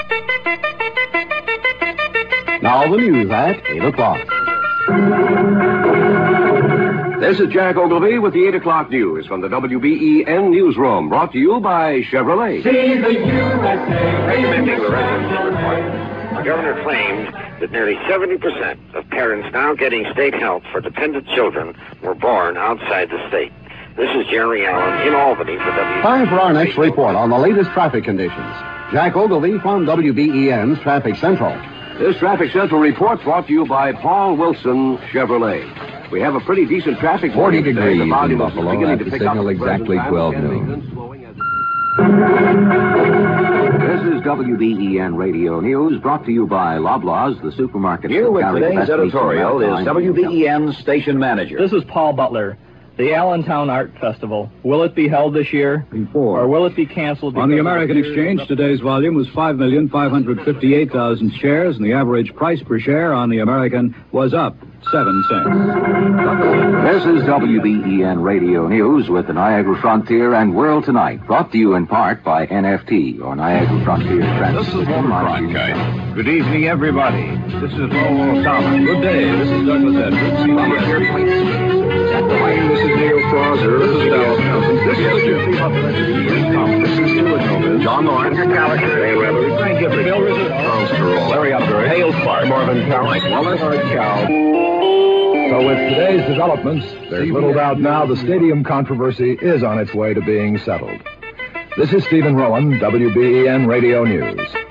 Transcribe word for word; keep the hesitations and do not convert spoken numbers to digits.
Now the news at eight o'clock. This is Jack Ogilvy with the eight o'clock news from the W B E N Newsroom, brought to you by Chevrolet. See the U S A. Recommending the residency report. The governor claimed that nearly seventy percent of parents now getting state help for dependent children were born outside the state. This is Jerry Allen in Albany for W B E N. Time for our next report on the latest traffic conditions. Jack Ogilvy from W B E N's Traffic Central. This Traffic Central report brought to you by Paul Wilson Chevrolet. We have a pretty decent traffic forty today. degrees The volume in is Buffalo beginning at to the pick up signal at the present exactly time. twelve Again, noon. then slowing as- This is W B E N Radio News, brought to you by Loblaws, the supermarket. Here with that carry the today's best meats editorial around. is W B E N's station manager. This is Paul Butler. The Allentown Art Festival. Will it be held this year? Before. Or will it be canceled? On the because of American years Exchange, of- today's volume was five million five hundred fifty-eight thousand shares, and the average price per share on the American was up seven cents. This is W B E N Radio News with the Niagara Frontier and World Tonight, brought to you in part by N F T, or Niagara Frontier Transit. This is Walter Cronkite. Good evening, everybody. This is Lowell Thomas. Good day. This is Douglas Edwards, C B S. This is Neil Crosser. This is Dallas Nelson. This is Stuart John Lawrence. Ray Weber. Frank Gibbard. Bill Rizzo. Charles Carroll. Larry Upper. Hale Clark. Marvin Powell. Mike Wallace. Art Cow. So with today's developments, there's little doubt now the stadium controversy is on its way to being settled. This is Stephen Rowan, W B E N Radio News.